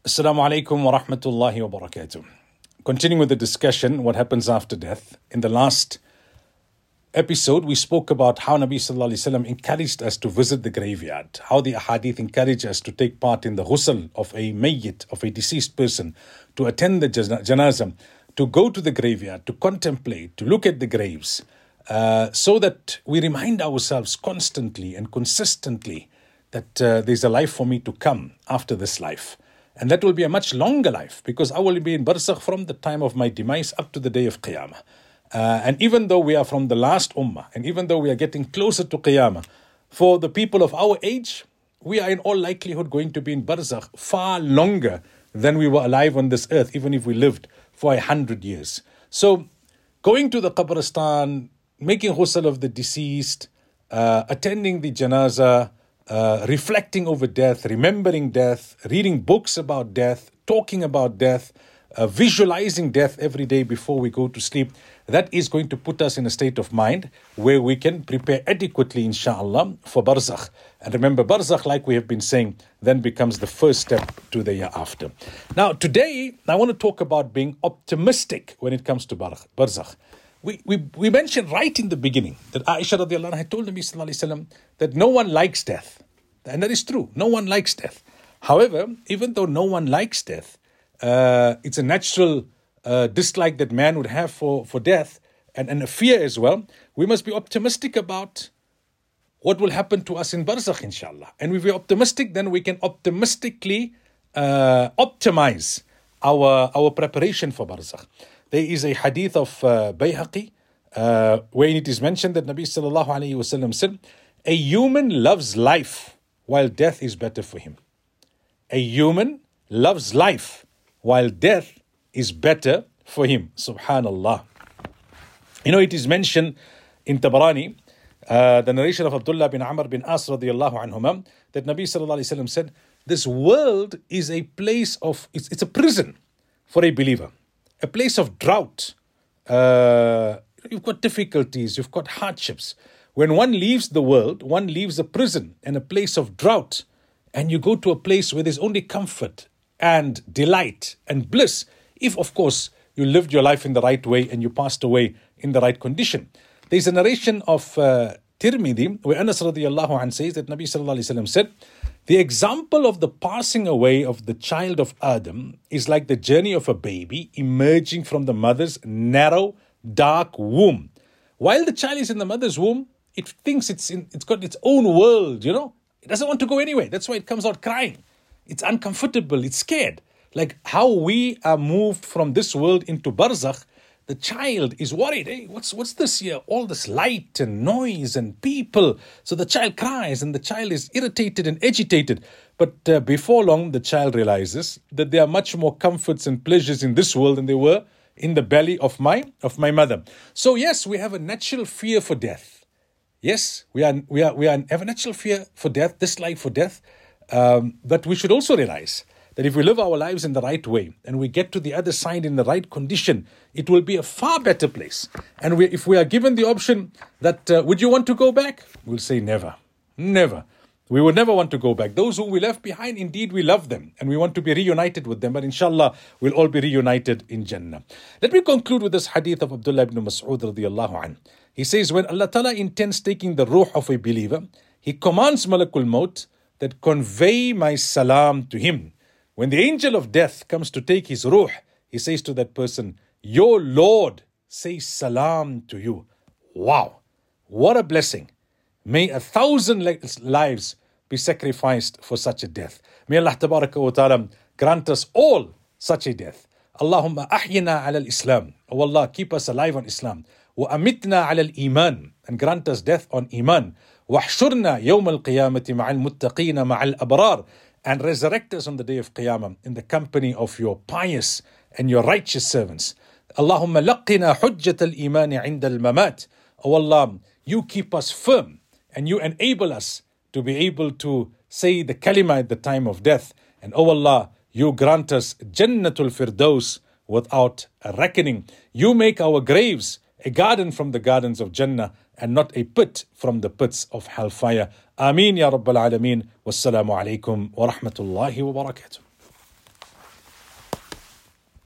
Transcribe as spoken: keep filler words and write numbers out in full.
Assalamu alaikum wa rahmatullahi wa barakatuh. Continuing with the discussion, what happens after death. In the last episode, we spoke about how Nabi Sallallahu Alaihi Wasallam encouraged us to visit the graveyard, how the ahadith encourage us to take part in the ghusl of a mayyit, of a deceased person, to attend the janazah, to go to the graveyard, to contemplate, to look at the graves, uh, so that we remind ourselves constantly and consistently that uh, there's a life for me to come after this life. And that will be a much longer life, because I will be in barzakh from the time of my demise up to the day of Qiyamah. Uh, and even though we are from the last ummah, and even though we are getting closer to Qiyamah, for the people of our age, we are in all likelihood going to be in barzakh far longer than we were alive on this earth, even if we lived for a hundred years. So, going to the qabristan, making ghusl of the deceased, uh, attending the janazah, Uh, reflecting over death, remembering death, reading books about death, talking about death, uh, visualizing death every day before we go to sleep. That is going to put us in a state of mind where we can prepare adequately, inshallah, for barzakh. And remember, barzakh, like we have been saying, then becomes the first step to the year after. Now, today, I want to talk about being optimistic when it comes to barzakh. We, we we mentioned right in the beginning that Aisha radiallahu anha had told Nabi sallallahu alayhi wasallam that no one likes death. And that is true. No one likes death. However, even though no one likes death, uh, it's a natural uh, dislike that man would have for, for death and, and a fear as well. We must be optimistic about what will happen to us in barzakh, inshallah. And if we're optimistic, then we can optimistically uh, optimize our, our preparation for barzakh. There is a hadith of uh, Bayhaqi, uh, where it is mentioned that Nabi sallallahu alayhi wasallam said, a human loves life while death is better for him. A human loves life while death is better for him. Subhanallah. You know, it is mentioned in Tabarani, uh, the narration of Abdullah bin Amr bin As radiallahu anhuma, that Nabi sallallahu alayhi wasallam said, this world is a place of, it's, it's a prison for a believer. A place of drought. Uh, you've got difficulties, you've got hardships. When one leaves the world, one leaves a prison and a place of drought, and you go to a place where there's only comfort and delight and bliss, if, of course, you lived your life in the right way and you passed away in the right condition. There's a narration of uh, Tirmidhi, where Anas radiallahu anhu says that Nabi sallallahu alayhi wasallam said, the example of the passing away of the child of Adam is like the journey of a baby emerging from the mother's narrow, dark womb. While the child is in the mother's womb, it thinks it's in, it's got its own world, you know. It doesn't want to go anywhere. That's why it comes out crying. It's uncomfortable. It's scared. Like how we are moved from this world into barzakh, the child is worried. Hey, what's what's this here? All this light and noise and people. So the child cries and the child is irritated and agitated. But uh, before long, the child realizes that there are much more comforts and pleasures in this world than there were in the belly of my of my mother. So yes, we have a natural fear for death. Yes, we are we are we are have a natural fear for death, dislike for death. Um, but we should also realize that if we live our lives in the right way and we get to the other side in the right condition, it will be a far better place. And we, if we are given the option that, uh, would you want to go back? We'll say never, never. We would never want to go back. Those who we left behind, indeed, we love them and we want to be reunited with them. But inshallah, we'll all be reunited in Jannah. Let me conclude with this hadith of Abdullah ibn Mas'ud radiallahu anhu. He says, when Allah Ta'ala intends taking the ruh of a believer, He commands Malakul Maut that convey my salam to him. When the angel of death comes to take his ruh, he says to that person, your Lord says salam to you. Wow, what a blessing. May a thousand lives be sacrificed for such a death. May Allah tabaraka wa ta'ala grant us all such a death. Allahumma ahyina ala al-Islam. Oh Allah, keep us alive on Islam. Wa amitna ala al-Iman. And grant us death on Iman. Wahshurna yawm al-qiyamati ma'al muttaqina ma'al abrar. And resurrect us on the day of Qiyamah in the company of your pious and your righteous servants. Allahumma laqina hujjat al-iman 'inda al-mamat. Oh Allah, you keep us firm and you enable us to be able to say the kalima at the time of death. And oh Allah, you grant us Jannatul Firdaus without a reckoning. You make our graves a garden from the gardens of Jannah and not a pit from the pits of hellfire. Ameen ya Rabbal Alameen. Wassalamu alaikum wa rahmatullahi wa barakatuh.